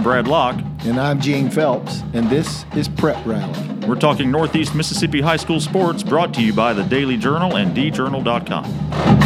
Brad Locke. And I'm Gene Phelps, and this is Prep Rally. We're talking Northeast Mississippi high school sports, brought to you by the Daily Journal and djournal.com.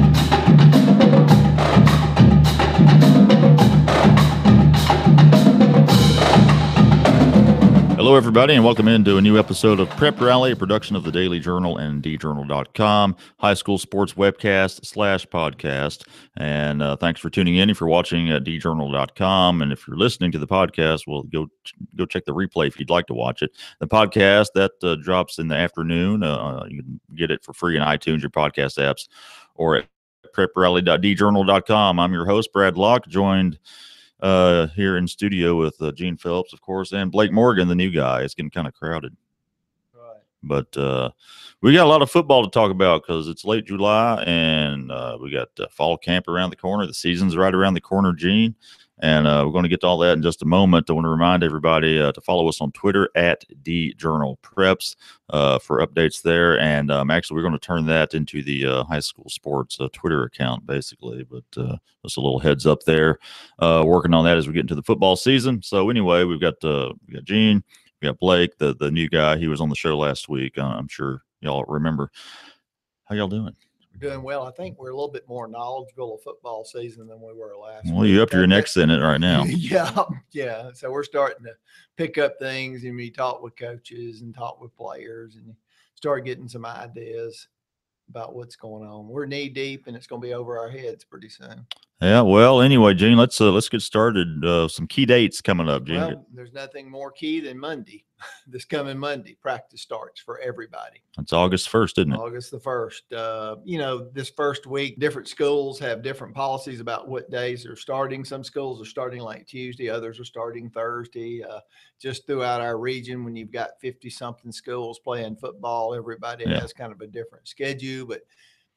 Hello, everybody, and welcome into a new episode of Prep Rally, a production of the Daily Journal and djournal.com, high school sports webcast / podcast. And thanks for tuning in. If you're watching at djournal.com, and if you're listening to the podcast, well, go check the replay if you'd like to watch it. The podcast that drops in the afternoon, you can get it for free in iTunes, your podcast apps, or at preprally.djournal.com. I'm your host, Brad Locke, joined here in studio with Gene Phelps, of course, and Blake Morgan, the new guy. It's getting kind of crowded. Right. But we got a lot of football to talk about because it's late July and we got fall camp around the corner. The season's right around the corner, Gene. And we're going to get to all that in just a moment. I want to remind everybody to follow us on Twitter at DJournalPreps for updates there. And actually, we're going to turn that into the high school sports Twitter account, basically. But just a little heads up there. Working on that as we get into the football season. So anyway, we got Gene, we got Blake, the new guy. He was on the show last week. I'm sure y'all remember. How y'all doing? Doing well. I think we're a little bit more knowledgeable of football season than we were last week. Well, you're up to your necks in it right now. Yeah. So we're starting to pick up things, and we talk with coaches and talk with players and start getting some ideas about what's going on. We're knee deep, and it's going to be over our heads pretty soon. Yeah. Well, anyway, Gene, let's get started. Some key dates coming up, Gene. Well, there's nothing more key than Monday. This coming Monday, practice starts for everybody. It's August 1st, isn't it? August the 1st. This first week, different schools have different policies about what days they're starting. Some schools are starting like Tuesday. Others are starting Thursday. Just throughout our region, when you've got 50-something schools playing football, everybody has kind of a different schedule. But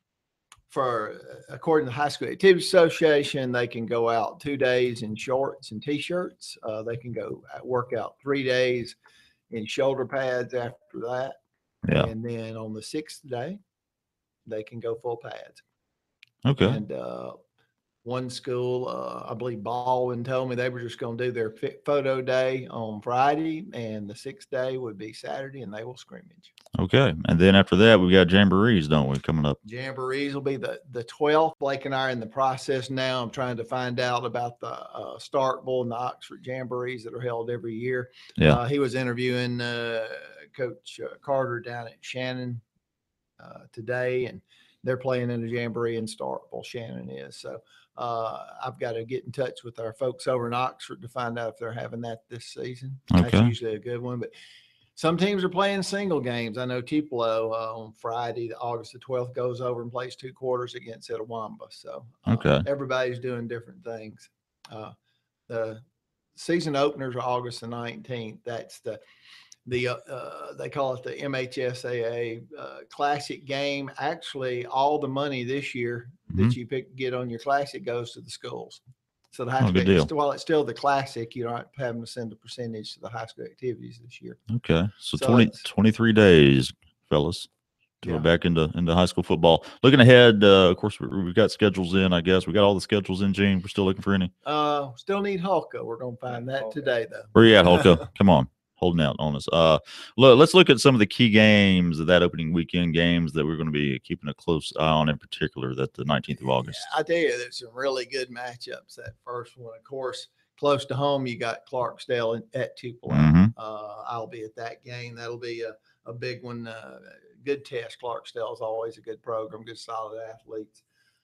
according to the High School Activity Association, they can go out 2 days in shorts and T-shirts. They can go work out 3 days in shoulder pads after that. Yeah. And then on the 6th day, they can go full pads. Okay. And one school, I believe Baldwin told me they were just going to do their photo day on Friday, and the 6th day would be Saturday, and they will scrimmage. Okay. And then after that, we got jamborees, don't we, coming up? Jamborees will be the 12th. Blake and I are in the process now. I'm trying to find out about the Starkville and the Oxford jamborees that are held every year. Yeah. He was interviewing Coach Carter down at Shannon today, and they're playing in a jamboree in Starkville. Shannon is. So I've got to get in touch with our folks over in Oxford to find out if they're having that this season. Okay. That's usually a good one. But some teams are playing single games. I know Tupelo on Friday, August the 12th, goes over and plays 2 quarters against Etowamba. So everybody's doing different things. The season openers are August the 19th. That's they call it the MHSAA Classic game. Actually, all the money this year that you get on your Classic goes to the schools. So the high school, while it's still the Classic, you're not having to send a percentage to the high school activities this year. Okay. So 23 days, fellas, to go back into high school football. Looking ahead, of course, we've got schedules in, I guess. We got all the schedules in, Gene. We're still looking for any. Still need Hulka. We're going to find that today, though. Where you at, Hulka? Come on. Holding out on us. Let's look at some of the key games, that opening weekend games that we're going to be keeping a close eye on, in particular, that the 19th of August. I tell you, there's some really good matchups. That first one, of course, close to home, you got Clarksdale at Tupelo. I'll be at that game. That'll be a big one. Good test. Clarksdale is always a good program, good solid athletes.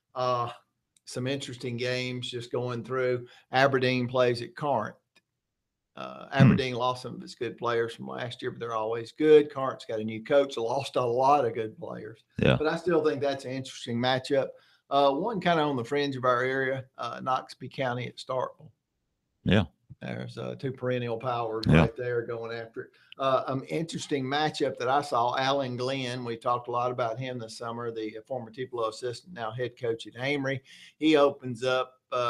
Some interesting games just going through. Aberdeen plays at Corinth. Aberdeen lost some of its good players from last year, but they're always good. Corinth's got a new coach, lost a lot of good players. Yeah. But I still think that's an interesting matchup. One kind of on the fringe of our area, Noxubee County at Starkville. Yeah. There's 2 perennial powers right there going after it. An interesting matchup that I saw, Alan Glenn. We talked a lot about him this summer, the former Tupelo assistant, now head coach at Amory. He opens up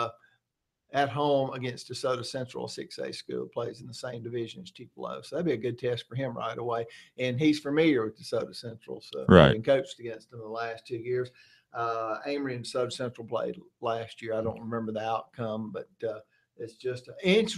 at home against DeSoto Central, a 6A school, plays in the same division as Tupelo. So that'd be a good test for him right away. And he's familiar with DeSoto Central, so right. He's coached against them the last 2 years. Amory and DeSoto Central played last year. I don't remember the outcome, but it's just an interesting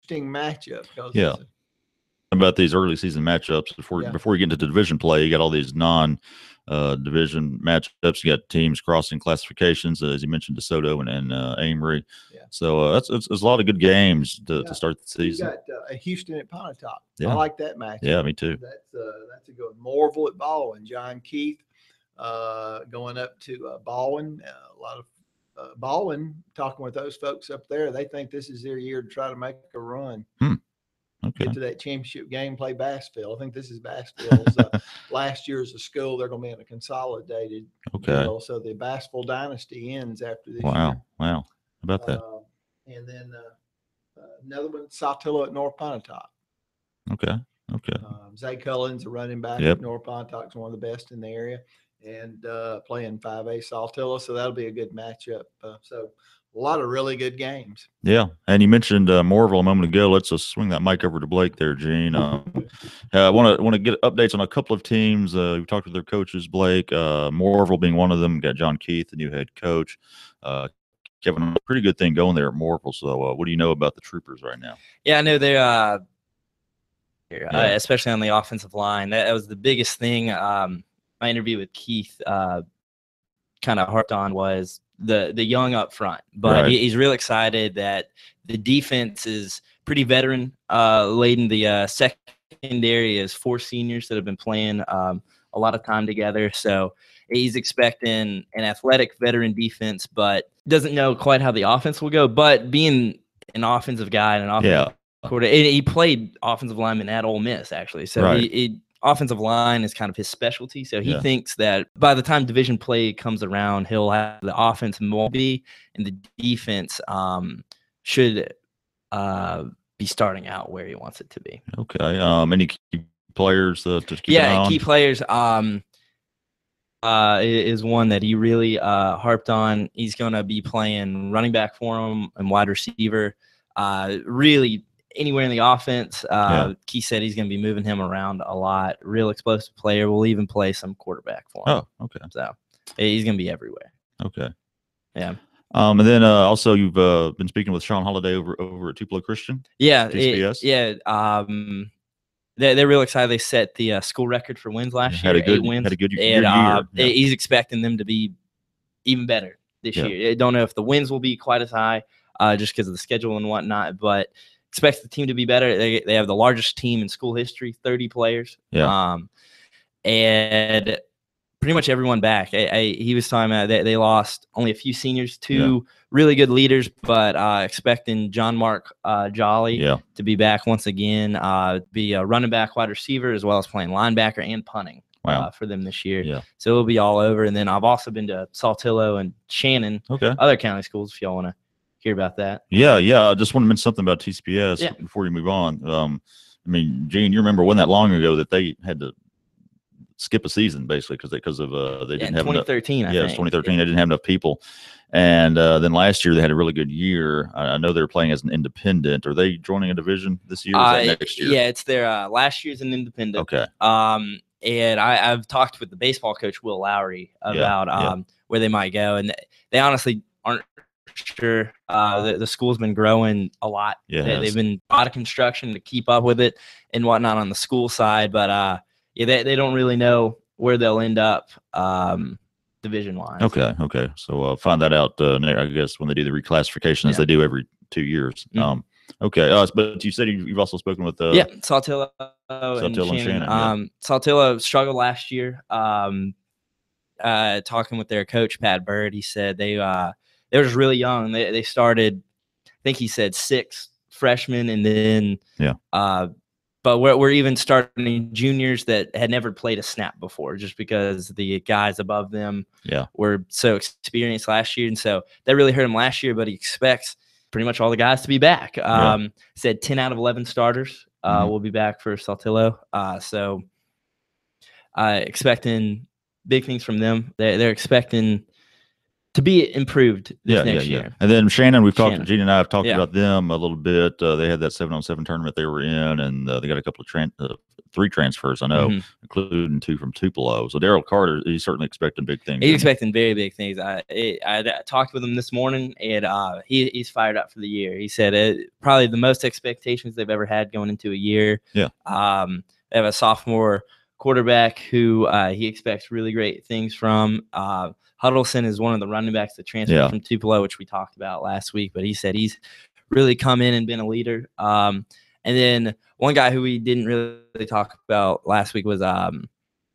interesting matchup. Yeah. About these early season matchups before you get into division play, you got all these division matchups. You got teams crossing classifications, as you mentioned, DeSoto and Amory. Yeah. So it's a lot of good games to start the season. You got Houston at Pontotoc. Yeah. I like that matchup. Yeah, me too. That's a good one. Morville at Baldwin. John Keith going up to Baldwin. A lot of Baldwin, talking with those folks up there, they think this is their year to try to make a run. Okay. Get to that championship game, play Bassville. I think this is Bassville's last year as a school. They're going to be in a consolidated deal. So the Bassville dynasty ends after this year. Wow. How about that? And then another one, Saltillo at North Pontotoc. Okay. Zay Cullen's a running back at North Pontotoc, one of the best in the area, and playing 5A Saltillo. So that'll be a good matchup. So a lot of really good games. Yeah, and you mentioned Morville a moment ago. Let's swing that mic over to Blake there, Gene. I want to get updates on a couple of teams. We talked with their coaches, Blake. Morville being one of them. Got John Keith, the new head coach. Kevin, a pretty good thing going there at Morville. So, what do you know about the Troopers right now? Yeah, I know they're especially on the offensive line. That was the biggest thing. My interview with Keith kind of harped on was the young up front, but he's real excited that the defense is pretty veteran laden. The secondary is 4 seniors that have been playing a lot of time together. So he's expecting an athletic veteran defense, but doesn't know quite how the offense will go. But being an offensive guy and an offensive coordinator, he played offensive lineman at Ole Miss actually. So he offensive line is kind of his specialty. So he thinks that by the time division play comes around, he'll have the offense mobility and the defense should be starting out where he wants it to be. Okay. Any key players to keep an eye on? Key players is one that he really harped on. He's going to be playing running back for him and wide receiver. Really anywhere in the offense. Keith said he's going to be moving him around a lot. Real explosive player. We'll even play some quarterback for him. Oh, okay. So he's going to be everywhere. Okay. Yeah. And then also you've been speaking with Sean Holiday over at Tupelo Christian. Yeah. TCPS. They're real excited. They set the school record for wins last year. 8 wins. Had a good year. He's expecting them to be even better this year. I don't know if the wins will be quite as high just because of the schedule and whatnot, but expect the team to be better. They have the largest team in school history, 30 players. And pretty much everyone back. He was talking about they lost only a few seniors, 2 really good leaders, but expecting John Mark Jolly to be back once again, be a running back, wide receiver, as well as playing linebacker and punting for them this year. Yeah. So it'll be all over. And then I've also been to Saltillo and Shannon, other county schools, if y'all want to hear about that. Yeah. I just want to mention something about TCPS before you move on. I mean, Gene, you remember when that long ago that they had to skip a season basically because of they didn't have 2013. Enough, it was 2013. They didn't have enough people, and then last year they had a really good year. I know they're playing as an independent. Are they joining a division this year? Or is that next year? Yeah, it's their last year's an independent. Okay. And I've talked with the baseball coach Will Lowry about where they might go, and they honestly aren't sure. The school's been growing a lot. They've been a lot of construction to keep up with it and whatnot on the school side, but they don't really know where they'll end up division wise. Okay. So find that out, I guess, when they do the reclassification, as they do every 2 years. Okay. But you said you've also spoken with Saltillo and Shannon. Saltillo struggled last year. Talking with their coach Pat Bird, he said they were just really young. They started, I think he said 6 freshmen, and then but we're even starting juniors that had never played a snap before, just because the guys above them were so experienced last year. And so that really hurt him last year, but he expects pretty much all the guys to be back. Said 10 out of 11 starters will be back for Saltillo. So expecting big things from them. They're expecting to be improved next year. And then Shannon, Gene and I have talked about them a little bit. They had that 7-on-7 tournament they were in, and they got a couple of 3 transfers, I know, including 2 from Tupelo. So Daryl Carter, he's certainly expecting big things. He's expecting very big things. I talked with him this morning, and he's fired up for the year. He said probably the most expectations they've ever had going into a year. Yeah. They have a sophomore quarterback who he expects really great things from. Huddleston is one of the running backs that transferred from Tupelo, which we talked about last week, but he said he's really come in and been a leader. And then one guy who we didn't really talk about last week was Buck,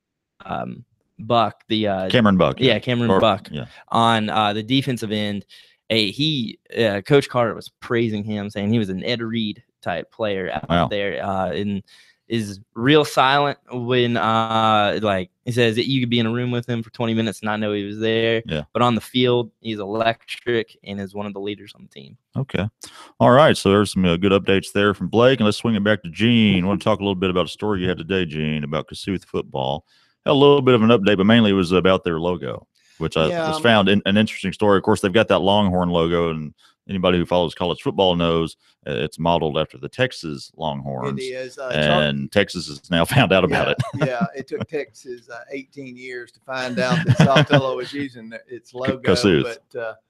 Cameron Buck. Yeah, Cameron Buck. Yeah. On the defensive end. Coach Carter was praising him, saying he was an Ed Reed type player out there, and is real silent when he says that you could be in a room with him for 20 minutes and not know he was there. Yeah. But on the field, he's electric and is one of the leaders on the team. Okay. All right. So there's some good updates there from Blake, and let's swing it back to Gene. I want to talk a little bit about a story you had today, Gene, about Kossuth football. Had a little bit of an update, but mainly it was about their logo, which I just found an interesting story. Of course, they've got that Longhorn logo, and anybody who follows college football knows it's modeled after the Texas Longhorns. It is. And Texas has now found out about it. Yeah, it took Texas 18 years to find out that Saltillo was using its logo. Kossuth. But,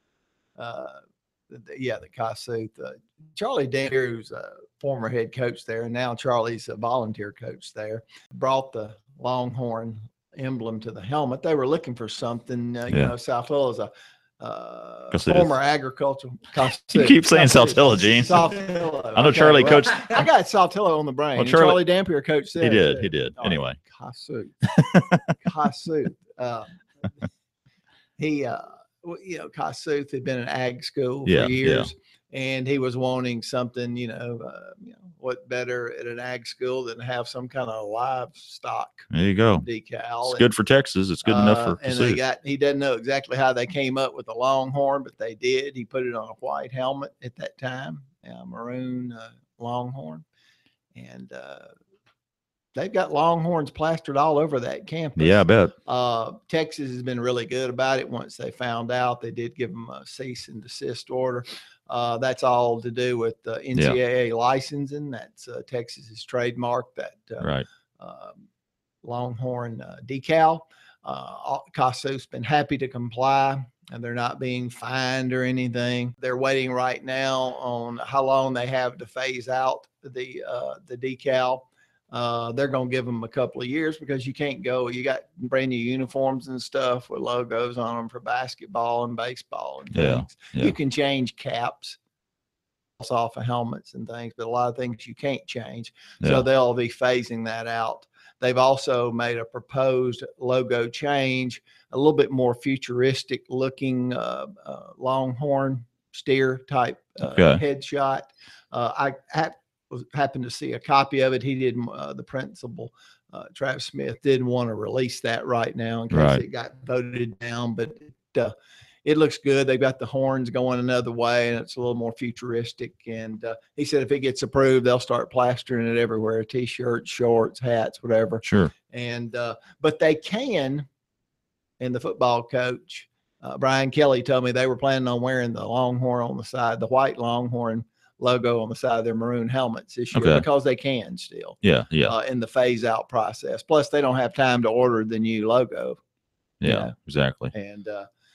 the Kossuth. Charlie Dampier, who's a former head coach there, and now Charlie's a volunteer coach there, brought the Longhorn emblem to the helmet. They were looking for something. Saltillo is a former agricultural. You keep saying Saltillo, Gene. Saltillo. I know Charlie coached. I got Saltillo on the brain. Well, Charlie Dampier coached there. He did. Anyway. Kossuth. Kossuth had been an ag school for years. And he was wanting something, what better at an ag school than to have some kind of livestock there you go decal. It's good for Texas. It's good enough for Kossuth. And he doesn't know exactly how they came up with the Longhorn, but they did. He put it on a white helmet at that time, maroon Longhorn, and they've got Longhorns plastered all over that campus. Yeah, I bet. Texas has been really good about it. Once they found out, they did give them a cease and desist order. That's all to do with the NCAA licensing. That's Texas's trademark, that Longhorn decal. Kossuth's been happy to comply, and they're not being fined or anything. They're waiting right now on how long they have to phase out the decal. They're going to give them a couple of years because you can't go. You got brand new uniforms and stuff with logos on them for basketball and baseball and things. Yeah. You can change caps off of helmets and things, but a lot of things you can't change. Yeah. So they'll be phasing that out. They've also made a proposed logo change, a little bit more futuristic looking Longhorn steer type headshot. I happened to see a copy of it. He didn't, the principal, Travis Smith, didn't want to release that right now in case it got voted down, but it looks good. They've got the horns going another way, and it's a little more futuristic. And he said if it gets approved, they'll start plastering it everywhere: T-shirts, shorts, hats, whatever. Sure. And but they can. And the football coach, Brian Kelly, told me they were planning on wearing the Longhorn on the side, the white Longhorn logo on the side of their maroon helmets this year because they can still. Yeah. In the phase out process. Plus, they don't have time to order the new logo. Yeah, exactly. And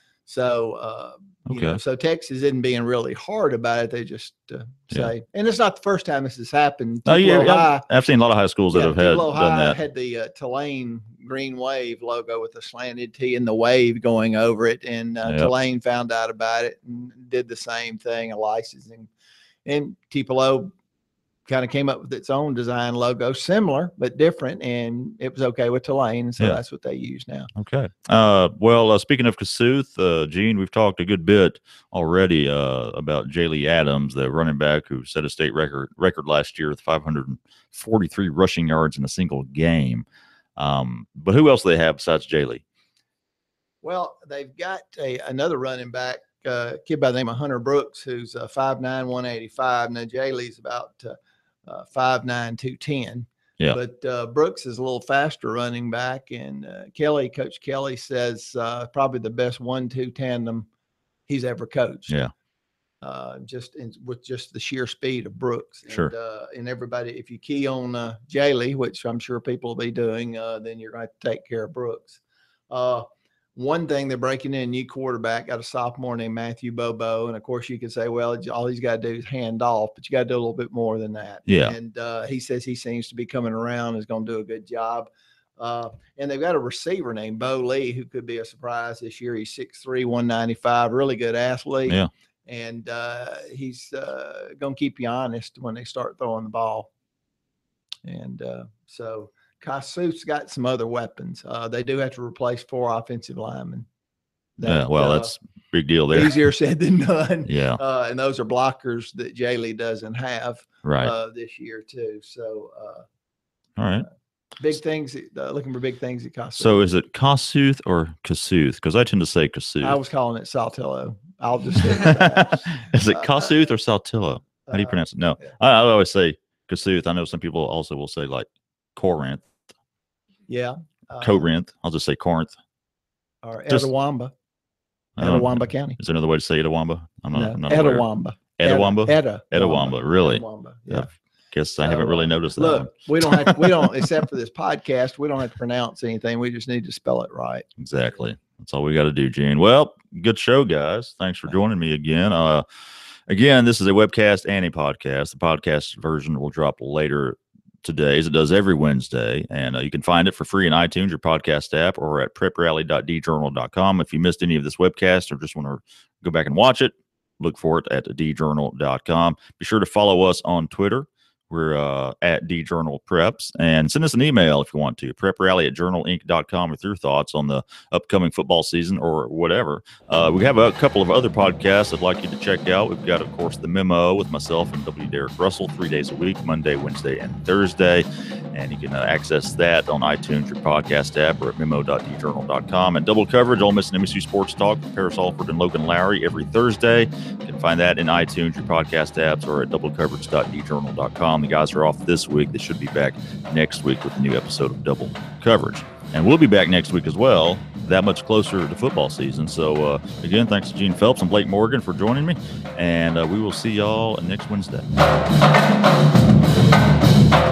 so Texas isn't being really hard about it. They just say, and it's not the first time this has happened. I've seen a lot of high schools that have done that. Had the Tulane green wave logo with the slanted T and the wave going over it, and Tulane found out about it and did the same thing, a licensing. And Tupelo kind of came up with its own design logo, similar but different, and it was okay with Tulane, and so that's what they use now. Okay. Speaking of Kossuth, Gene, we've talked a good bit already about Jaylee Adams, the running back who set a state record last year with 543 rushing yards in a single game. But who else do they have besides Jaylee? Well, they've got another running back, kid by the name of Hunter Brooks, who's 5'9", 185. Now Jaylee's about 5'9", 210. Yeah. But Brooks is a little faster running back, and Coach Kelly says probably the best 1-2 tandem he's ever coached. Yeah. with just the sheer speed of Brooks. Sure. And everybody, if you key on Jaylee, which I'm sure people will be doing, then you're going to take care of Brooks. One thing, they're breaking in a new quarterback, got a sophomore named Matthew Bobo. And of course you could say, well, all he's got to do is hand off, but you got to do a little bit more than that. Yeah. And he says he seems to be coming around, is going to do a good job. And they've got a receiver named Bo Lee, who could be a surprise this year. He's 6'3", 195, really good athlete. Yeah. And he's going to keep you honest when they start throwing the ball. And so Kossuth's got some other weapons. They do have to replace 4 offensive linemen. That's a big deal there. Easier said than done. Yeah. And those are blockers that Jaylee doesn't have this year too. So all right. Big things, looking for big things at Kossuth. So is it Kossuth or Kossuth? Because I tend to say Kossuth. I was calling it Saltillo. I'll just say that. Is it Kossuth or Saltillo? How do you pronounce it? No, yeah. I always say Kossuth. I know some people also will say like Corinth. Yeah. Corinth. I'll just say Corinth. Or Etowamba. Etowamba County. Is there another way to say Etowamba? I'm not Etowamba. Etowamba. Really? Etowamba. Yeah. Guess I haven't really noticed that. Look, we don't, except for this podcast, we don't have to pronounce anything. We just need to spell it right. Exactly. That's all we got to do, Gene. Well, good show, guys. Thanks for joining me again. Again, this is a webcast and a podcast. The podcast version will drop later today, as it does every Wednesday. And you can find it for free in iTunes, your podcast app, or at preprally.djournal.com. If you missed any of this webcast or just want to go back and watch it, look for it at djournal.com. Be sure to follow us on Twitter. We're at djournalpreps, and send us an email if you want to, preprally@journalinc.com, with your thoughts on the upcoming football season or whatever. We have a couple of other podcasts I'd like you to check out. We've got, of course, The Memo with myself and W. Derek Russell 3 days a week, Monday, Wednesday, and Thursday. And you can access that on iTunes, your podcast app, or at memo.djournal.com. And Double Coverage, Ole Miss and MSU Sports Talk with Paris Alford and Logan Lowry every Thursday. You can find that in iTunes, your podcast apps, or at doublecoverage.djournal.com. The guys are off this week. They should be back next week with a new episode of Double Coverage. And we'll be back next week as well, that much closer to football season. So, again, thanks to Gene Phelps and Blake Morgan for joining me. And we will see y'all next Wednesday.